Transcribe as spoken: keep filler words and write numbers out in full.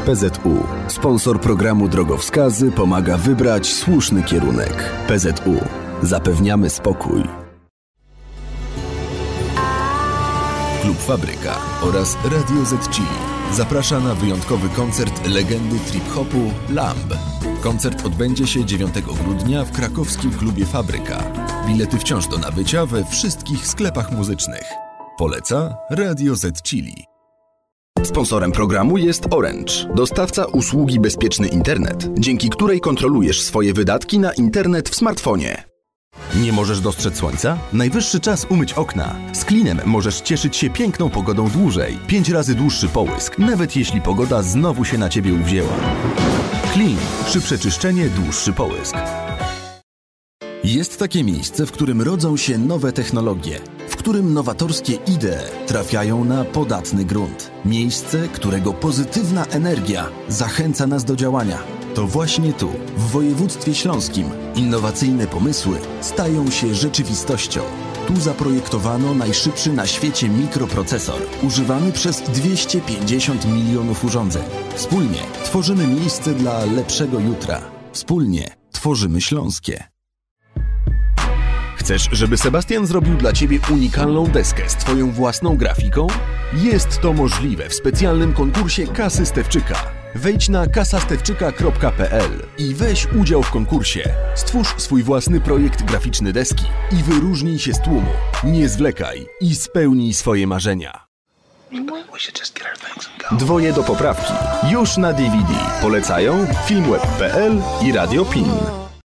P Z U. Sponsor programu Drogowskazy pomaga wybrać słuszny kierunek. P Z U. Zapewniamy spokój. Klub Fabryka oraz Radio Z Chili zaprasza na wyjątkowy koncert legendy trip-hopu Lamb. Koncert odbędzie się dziewiątego grudnia w krakowskim klubie Fabryka. Bilety wciąż do nabycia we wszystkich sklepach muzycznych. Poleca Radio Z Chili. Sponsorem programu jest Orange, dostawca usługi Bezpieczny Internet, dzięki której kontrolujesz swoje wydatki na internet w smartfonie. Nie możesz dostrzec słońca? Najwyższy czas umyć okna. Z Klinem możesz cieszyć się piękną pogodą dłużej. Pięć razy dłuższy połysk, nawet jeśli pogoda znowu się na Ciebie uwzięła. Klin. Szybsze czyszczenie, dłuższy połysk. Jest takie miejsce, w którym rodzą się nowe technologie, w którym nowatorskie idee trafiają na podatny grunt. Miejsce, którego pozytywna energia zachęca nas do działania. To właśnie tu, w województwie śląskim, innowacyjne pomysły stają się rzeczywistością. Tu zaprojektowano najszybszy na świecie mikroprocesor, używany przez dwieście pięćdziesiąt milionów urządzeń. Wspólnie tworzymy miejsce dla lepszego jutra. Wspólnie tworzymy Śląskie. Chcesz, żeby Sebastian zrobił dla Ciebie unikalną deskę z Twoją własną grafiką? Jest to możliwe w specjalnym konkursie Kasy Stewczyka. Wejdź na kasa stewczyka kropka p l i weź udział w konkursie. Stwórz swój własny projekt graficzny deski i wyróżnij się z tłumu. Nie zwlekaj i spełnij swoje marzenia. Dwoje do poprawki. Już na D V D. Polecają Filmweb kropka p l i Radio Pin.